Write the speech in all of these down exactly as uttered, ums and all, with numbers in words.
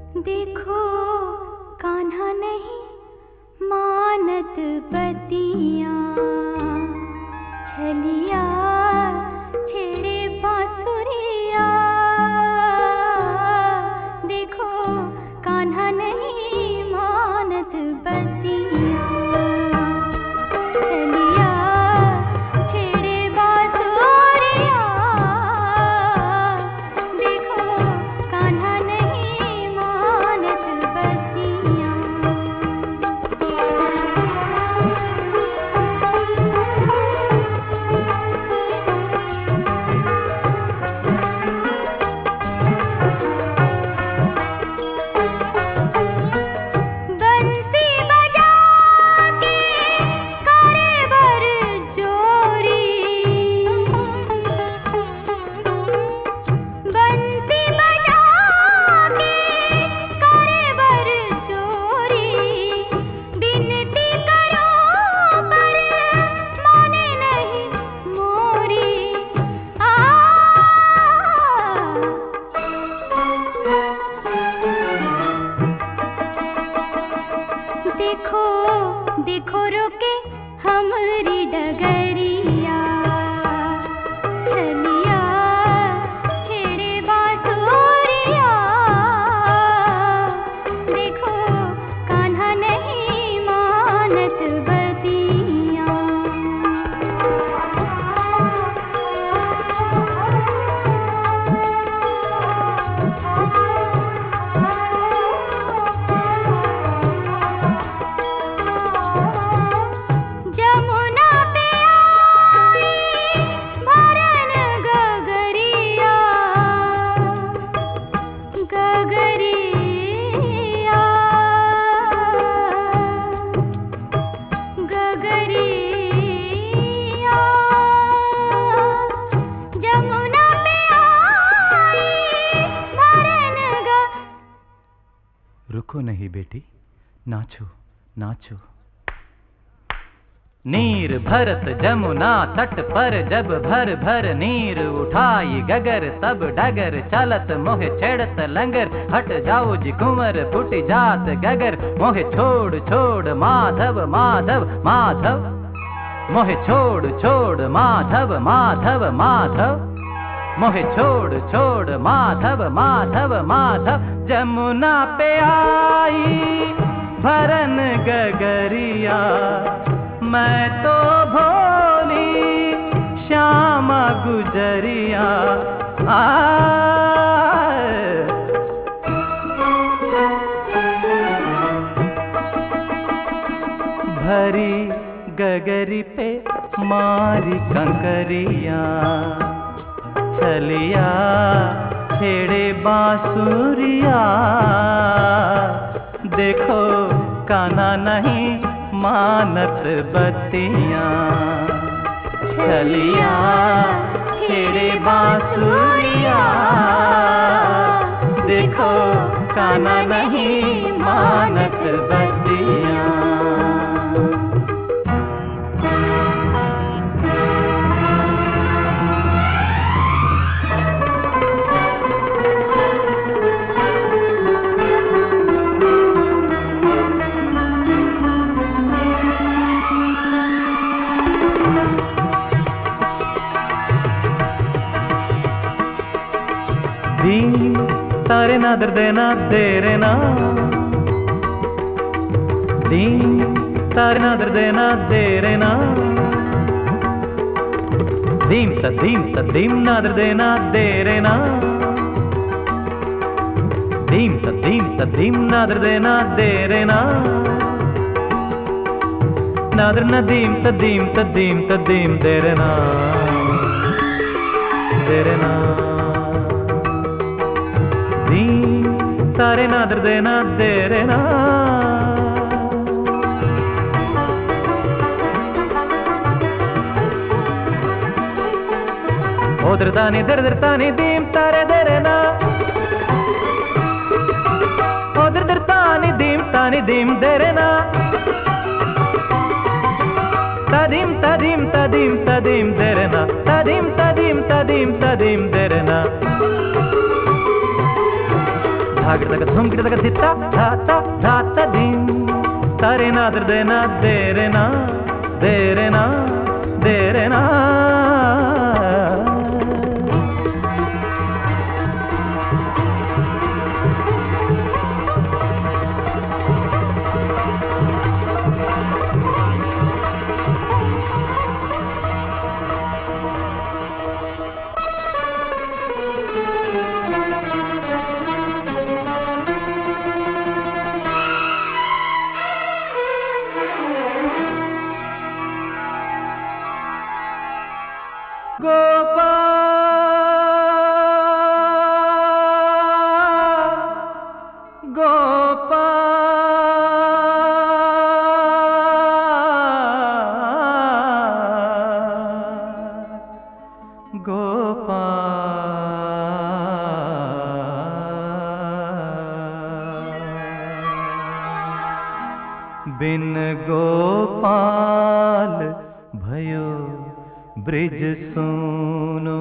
देखो कान्हा नहीं मानत बतिया, छलिया छेड़े बांसुरिया। देखो कान्हा नहीं मानत बतिया, छलिया छेड़े बांसुरिया। देखो कान्हा नहीं मानत बतिया। बंसी बजा के करे बर जोरी, बंसी बजा के करे बर जोरी। बिनती करो पर माने नहीं मोरी। आ देखो देखो रोके हमरी डगरिया, छलिया छेड़े बांसुरिया। देखो कान्हा नहीं मानत बतिया। जमुना पे आई भरन गगरिया, गगरिया गगरिया। जमुना पे आई भरन ग रुको नहीं बेटी, नाचो नाचो। नीर भरत जमुना तट पर जब भर भर नीर उठाई गगर, तब डगर चलत मोहे छेड़त लंगर। हट जाओ जी कुंवर फुट जात गगर, मोहे छोड़ छोड़ माधव माधव माधव। मोहे छोड़ छोड़ माधव माधव माधव। मोहे छोड़ छोड़ माधव माधव माधव। जमुना पे आई भरन गगरिया, मैं तो भोली श्यामा गुजरिया। आ भरी गगरी पे मारी कंकरिया, छलिया छेड़े बांसुरिया। देखो कान्हा नहीं मानत बतिया, छलिया छेड़े बांसुरिया। देखो कान्हा नहीं मानत बतिया। दीम तारे नादर देना तेरे ना, दीम तारे नादर देना तेरे ना। दीम तदीम तदीम नादर देना तेरे ना, दीम तदीम तदीम नादर देना तेरे ना। नादर नदीम तदीम तदीम तदीम तेरे ना, तेरे ना। तारे नादर देना तेरे ना। उधर तानी दर दर तानी दीम तारे देरे ना, उधर दर तानी दीम तानी दीम देरे ना। तदीम तदीम तदीम तदीम देरे ना, तदीम तदीम तदीम तदीम देरे ना। धाग तक धुम तक धिता धाता धाता दिन तारे ना दे ना दे रे ना दे रे ना दे रे ना गोपाल गोपाल गोपाल बिन गोपाल भयो ब्रिज सुनो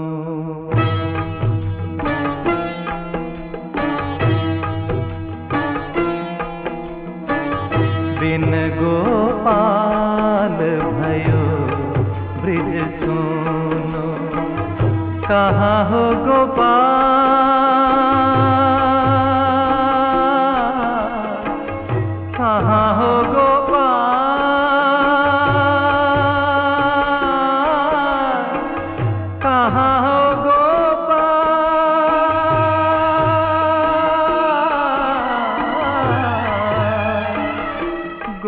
बिन गोपाल भयो ब्रिज सुनो कहाँ हो गोपाल कहाँ हो गोपाल कहाँ हो गोपाल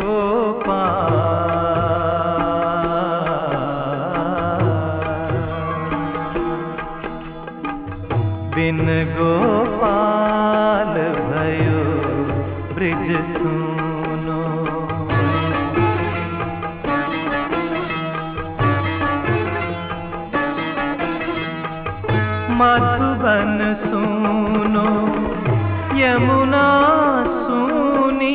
गोपाल बिन गोपाल भयो ब्रिज सुनो मधुबन सुनो यमुना सुनी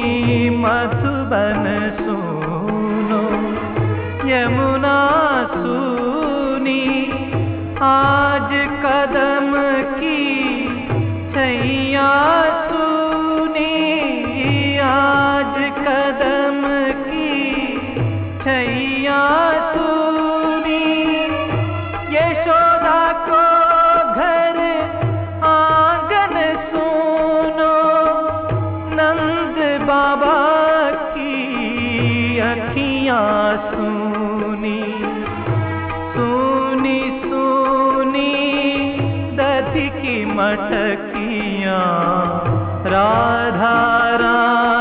मधुबन सुनो यमुना सुनी आज कदम की छैया सुनी आज कदम की छैया सुनी यशोदा को घर आंगन सुनो नंद बाबा की अखियाँ सुनी सुनी सुनी दधि की मटकियाँ राधा रानी